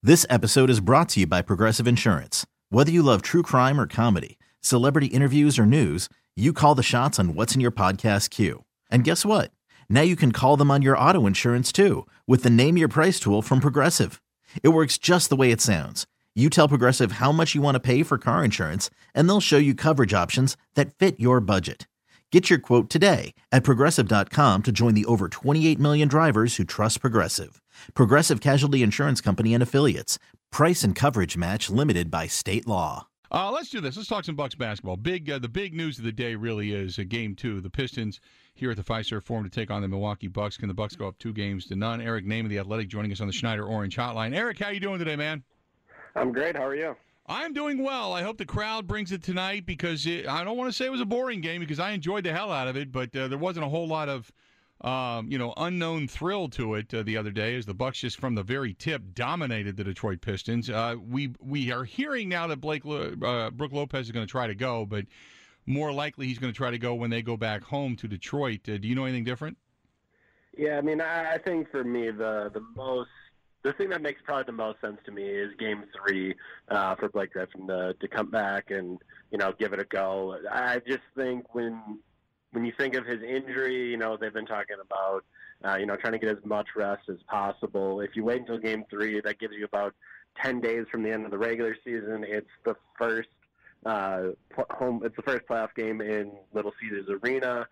This episode is brought to you by Progressive Insurance. Whether you love true crime or comedy, celebrity interviews or news, you call the shots on what's in your podcast queue. And guess what? Now you can call them on your auto insurance too with the Name Your Price tool from Progressive. It works just the way it sounds. You tell Progressive how much you want to pay for car insurance, and they'll show you coverage options that fit your budget. Get your quote today at Progressive.com to join the over 28 million drivers who trust Progressive. Progressive Casualty Insurance Company and Affiliates. Price and coverage match limited by state law. Let's do this. Let's talk some Bucks basketball. The big news of the day really is Game 2. The Pistons here at the Fiserv Forum to take on the Milwaukee Bucks. Can the Bucks go up 2-0? Eric Name of The Athletic joining us on the Schneider Orange Hotline. Eric, how you doing today, man? I'm great. How are you? I'm doing well. I hope the crowd brings it tonight because I don't want to say it was a boring game because I enjoyed the hell out of it, but there wasn't a whole lot of unknown thrill to it the other day as the Bucks just from the very tip dominated the Detroit Pistons. We are hearing now that Brook Lopez is going to try to go, but more likely he's going to try to go when they go back home to Detroit. Do you know anything different? Yeah, I mean, I think for me the thing that makes probably the most sense to me is Game 3 for Blake Griffin to come back and give it a go. I just think when you think of his injury, they've been talking about trying to get as much rest as possible. If you wait until Game 3, that gives you about 10 days from the end of the regular season. It's the first It's the first playoff game in Little Caesars Arena.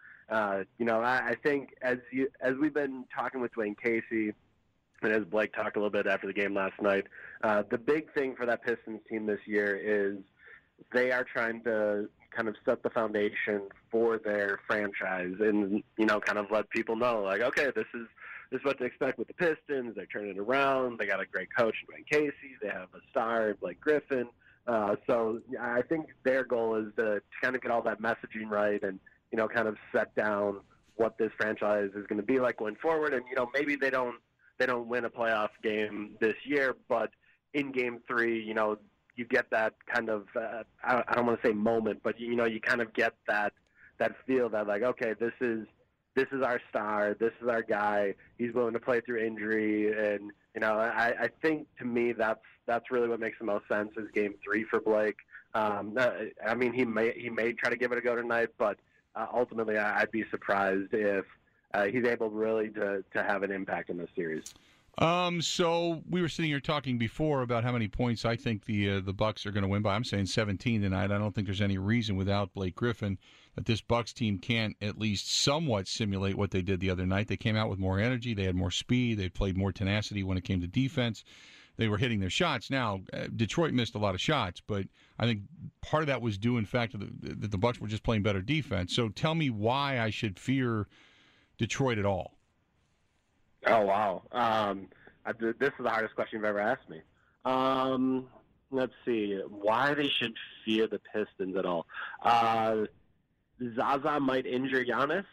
I think as we've been talking with Dwayne Casey, and as Blake talked a little bit after the game last night, the big thing for that Pistons team this year is they are trying to kind of set the foundation for their franchise and, kind of let people know, like, okay, this is what to expect with the Pistons. They're turning it around. They got a great coach, Dwayne Casey. They have a star, Blake Griffin. So I think their goal is to kind of get all that messaging right and, kind of set down what this franchise is going to be like going forward. And, maybe they don't win a playoff game this year, but in Game 3, you get that kind of, I don't want to say moment, but, you kind of get that feel that, like, okay, this is our star, this is our guy, he's willing to play through injury, and, I think, to me, that's really what makes the most sense is Game 3 for Blake. I mean, he may try to give it a go tonight, but ultimately I'd be surprised if he's able really to have an impact in this series. So we were sitting here talking before about how many points I think the Bucks are going to win by. I'm saying 17 tonight. I don't think there's any reason without Blake Griffin that this Bucks team can't at least somewhat simulate what they did the other night. They came out with more energy. They had more speed. They played more tenacity when it came to defense. They were hitting their shots. Now, Detroit missed a lot of shots, but I think part of that was due, in fact, that the Bucks were just playing better defense. So tell me why I should fear Detroit at all. Oh, wow. This is the hardest question you've ever asked me. Let's see. Why they should fear the Pistons at all. Zaza might injure Giannis.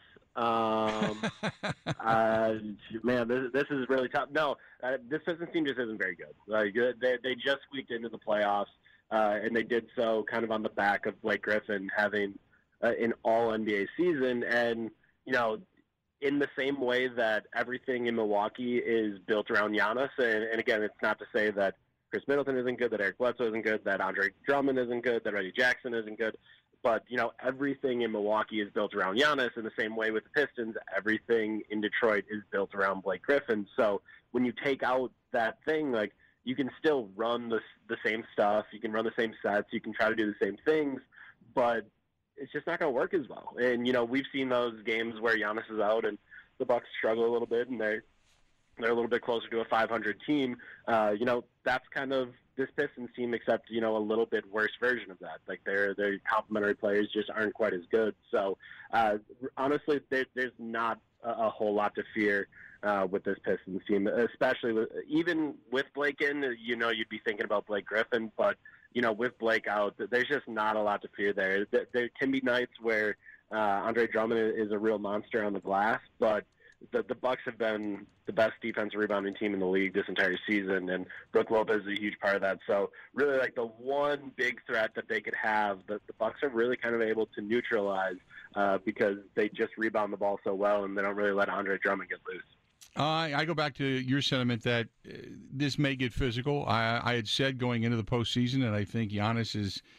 Man, this is really tough. No, this Pistons team just isn't very good. Like, they just squeaked into the playoffs, and they did so kind of on the back of Blake Griffin having an all-NBA season. And, in the same way that everything in Milwaukee is built around Giannis, and again, it's not to say that Chris Middleton isn't good, that Eric Bledsoe isn't good, that Andre Drummond isn't good, that Reggie Jackson isn't good, but, everything in Milwaukee is built around Giannis. In the same way with the Pistons, everything in Detroit is built around Blake Griffin. So when you take out that thing, like, you can still run the same stuff, you can run the same sets, you can try to do the same things, but it's just not going to work as well. And, we've seen those games where Giannis is out and the Bucks struggle a little bit and they're a little bit closer to a 500 team. That's kind of this Pistons team, except, a little bit worse version of that. Like, their complementary players just aren't quite as good. So, honestly, there's not a whole lot to fear with this Pistons team, especially even with Blake in. You'd be thinking about Blake Griffin, but with Blake out, there's just not a lot to fear there. There can be nights where Andre Drummond is a real monster on the glass, but the Bucks have been the best defensive rebounding team in the league this entire season, and Brook Lopez is a huge part of that. So really, like, the one big threat that they could have, the Bucks are really kind of able to neutralize because they just rebound the ball so well, and they don't really let Andre Drummond get loose. I go back to your sentiment that this may get physical. I had said going into the postseason that I think Giannis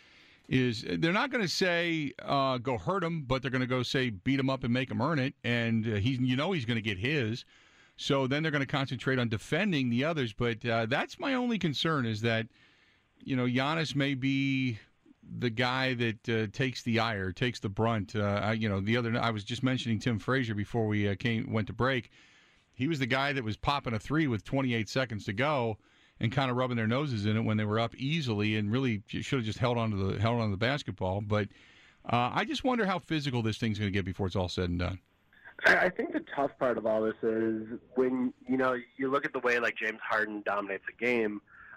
is they're not going to say go hurt him, but they're going to go say beat him up and make him earn it, and he's going to get his. So then they're going to concentrate on defending the others. But that's my only concern is that Giannis may be the guy that takes the ire, takes the brunt. The other I was just mentioning Tim Frazier before we went to break. He was the guy that was popping a three with 28 seconds to go and kind of rubbing their noses in it when they were up easily, and really should have just held on to the basketball. But I just wonder how physical this thing's going to get before it's all said and done. I think the tough part of all this is when you look at the way like James Harden dominates a game.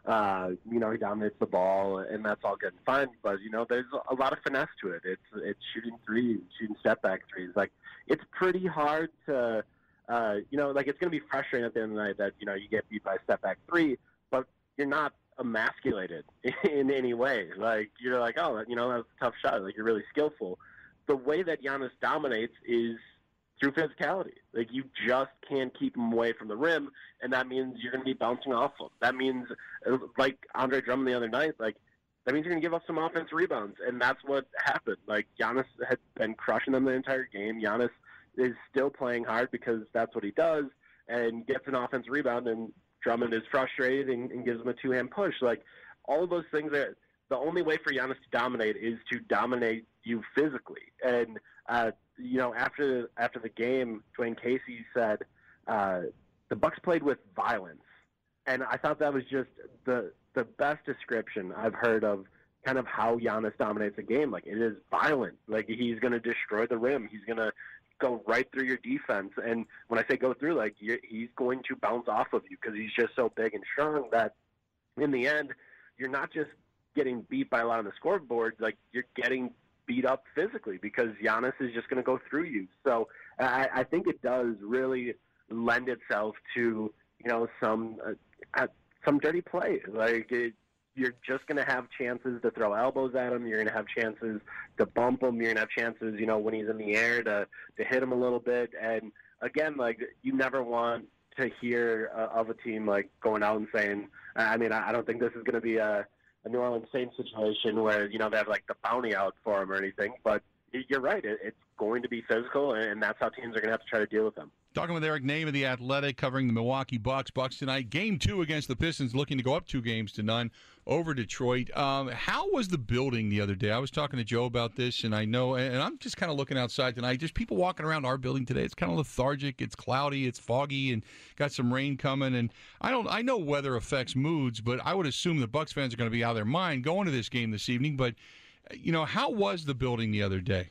He dominates the ball, and that's all good and fine. But there's a lot of finesse to it. It's shooting threes, shooting step back threes. Like it's pretty hard to, it's going to be frustrating at the end of the night that you get beat by a step back three, but you're not emasculated in any way. Like you're like, oh, that was a tough shot. Like you're really skillful. The way that Giannis dominates is through physicality. Like you just can't keep him away from the rim, and that means you're going to be bouncing off him. That means, like Andre Drummond the other night, like that means you're going to give up some offensive rebounds, and that's what happened. Like Giannis had been crushing them the entire game. Giannis is still playing hard because that's what he does, and gets an offensive rebound, and Drummond is frustrated and gives him a two-hand push. Like all of those things are the only way for Giannis to dominate is to dominate you physically. And after the game, Dwayne Casey said the Bucks played with violence, and I thought that was just the best description I've heard of kind of how Giannis dominates a game. Like it is violent. Like he's going to destroy the rim. He's going to go right through your defense, and when I say go through, like he's going to bounce off of you because he's just so big and strong that in the end, you're not just getting beat by a lot on the scoreboard. Like you're getting beat up physically because Giannis is just going to go through you. So I think it does really lend itself to some dirty play. Like you're just going to have chances to throw elbows at him. You're going to have chances to bump him. You're going to have chances, when he's in the air to hit him a little bit. And again, like you never want to hear of a team like going out and saying, I don't think this is going to be a New Orleans Saints situation where, they have like the bounty out for him or anything. But you're right. It's going to be physical, and that's how teams are going to have to try to deal with them. Talking with Eric Name of The Athletic, covering the Milwaukee Bucks. Bucks tonight, Game 2 against the Pistons, looking to go up 2-0 over Detroit. How was the building the other day? I was talking to Joe about this, and I'm just kind of looking outside tonight. There's people walking around our building today. It's kind of lethargic. It's cloudy. It's foggy, and got some rain coming. And I know weather affects moods, but I would assume the Bucks fans are going to be out of their mind going to this game this evening. But, how was the building the other day?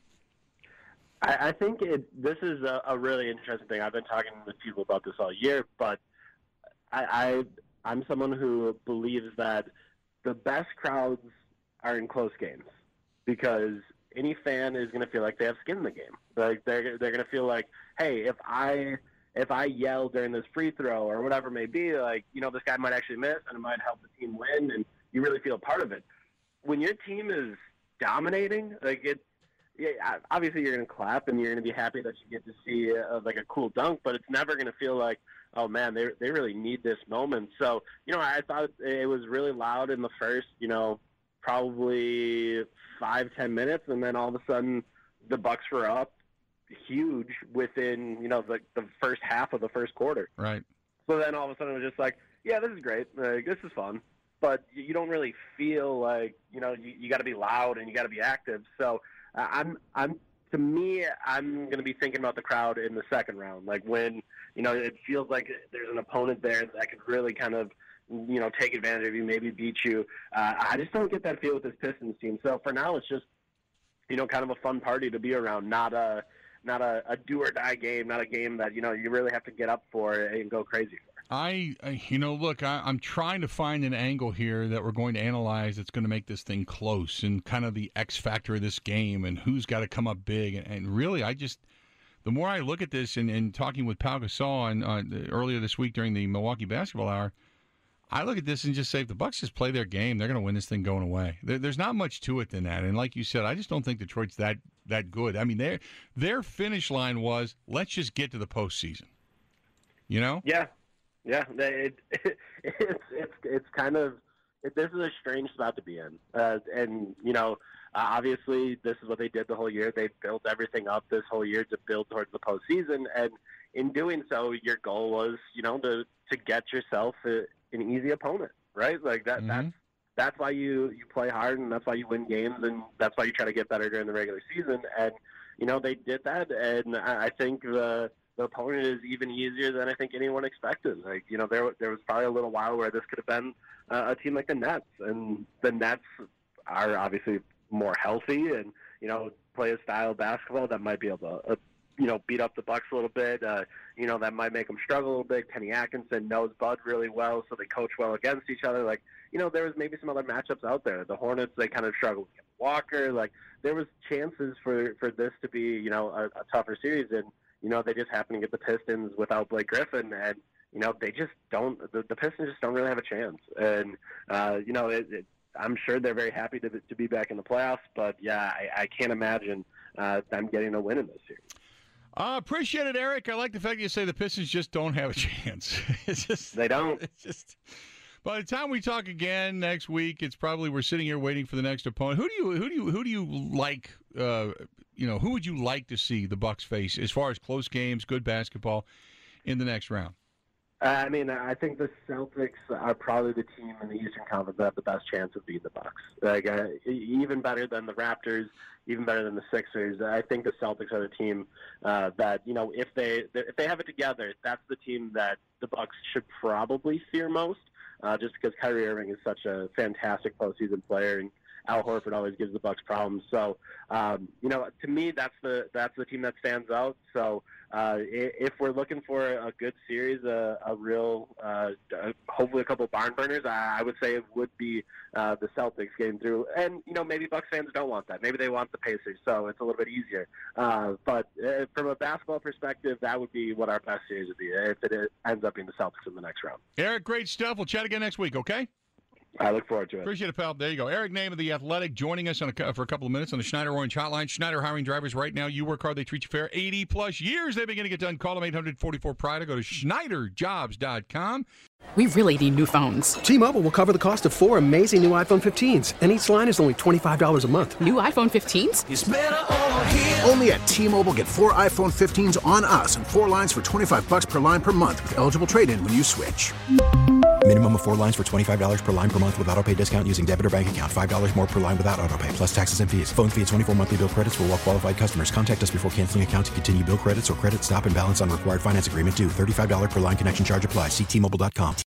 I think this is a really interesting thing. I've been talking with people about this all year, but I'm someone who believes that the best crowds are in close games because any fan is going to feel like they have skin in the game. Like they're going to feel like, hey, if I yell during this free throw or whatever it may be, like this guy might actually miss and it might help the team win, and you really feel a part of it. When your team is dominating, obviously you're going to clap and you're going to be happy that you get to see a cool dunk, but it's never going to feel like, oh man, they really need this moment. So, I thought it was really loud in the first, probably 5-10 minutes, and then all of a sudden the Bucks were up huge within, the first half of the first quarter. Right. So then all of a sudden it was just like, yeah, this is great. This is fun. But you don't really feel like, you got to be loud and you got to be active. So I'm going to be thinking about the crowd in the second round, like when it feels like there's an opponent there that could really kind of take advantage of you, maybe beat you. I just don't get that feel with this Pistons team. So for now, it's just kind of a fun party to be around, not a do or die game, not a game that you really have to get up for and go crazy for. I'm trying to find an angle here that we're going to analyze that's going to make this thing close and kind of the X factor of this game and who's got to come up big. And really, the more I look at this and talking with Pau Gasol earlier this week during the Milwaukee Basketball Hour, I look at this and just say if the Bucks just play their game, they're going to win this thing going away. There's not much to it than that. And like you said, I just don't think Detroit's that good. I mean, their finish line was, let's just get to the postseason. You know? Yeah. It's kind of this is a strange spot to be in, and obviously this is what they did the whole year. They built everything up this whole year to build towards the postseason, and in doing so, your goal was to get yourself an easy opponent, right? Like that. Mm-hmm. That's why you play hard, and that's why you win games, and that's why you try to get better during the regular season. And they did that, and I think the opponent is even easier than I think anyone expected. Like, there was probably a little while where this could have been a team like the Nets, and the Nets are obviously more healthy and, play a style of basketball that might be able to, beat up the Bucks a little bit. That might make them struggle a little bit. Kenny Atkinson knows Bud really well, so they coach well against each other. Like, there was maybe some other matchups out there. The Hornets, they kind of struggled with Walker. Like, there was chances for this to be, a tougher series, and, they just happen to get the Pistons without Blake Griffin, and, they just don't – the Pistons just don't really have a chance. And, I'm sure they're very happy to be back in the playoffs, but, yeah, I can't imagine them getting a win in this series. Appreciate it, Eric. I like the fact you say the Pistons just don't have a chance. They don't. It's just by the time we talk again next week, it's probably we're sitting here waiting for the next opponent. Who do you like? Who would you like to see the Bucks face as far as close games, good basketball in the next round? I think the Celtics are probably the team in the Eastern Conference that have the best chance of beating the Bucks. Like, even better than the Raptors, even better than the Sixers. I think the Celtics are the team that, if they have it together, that's the team that the Bucks should probably fear most, just because Kyrie Irving is such a fantastic postseason player, and Al Horford always gives the Bucks problems. So, to me, that's the team that stands out. So, if we're looking for a good series, a real, hopefully a couple barn burners, I would say it would be the Celtics getting through. And, maybe Bucks fans don't want that. Maybe they want the Pacers, so it's a little bit easier. But from a basketball perspective, that would be what our best series would be if it ends up being the Celtics in the next round. Eric, great stuff. We'll chat again next week, okay? I look forward to it. Appreciate it, pal. There you go. Eric Name of The Athletic joining us for a couple of minutes on the Schneider Orange Hotline. Schneider hiring drivers right now. You work hard, they treat you fair. 80-plus years they've been getting it done. Call them 844-PRIDE. Go to SchneiderJobs.com. We really need new phones. T-Mobile will cover the cost of 4 amazing new iPhone 15s, and each line is only $25 a month. New iPhone 15s? It's better over here. Only at T-Mobile, get 4 iPhone 15s on us and 4 lines for $25 per line per month with eligible trade-in when you switch. Minimum of 4 lines for $25 per line per month with autopay discount using debit or bank account. $5 more per line without autopay, plus taxes and fees. Phone fee at 24 monthly bill credits for well-qualified customers. Contact us before canceling account to continue bill credits or credit stop and balance on required finance agreement due. $35 per line connection charge applies. See T-Mobile.com.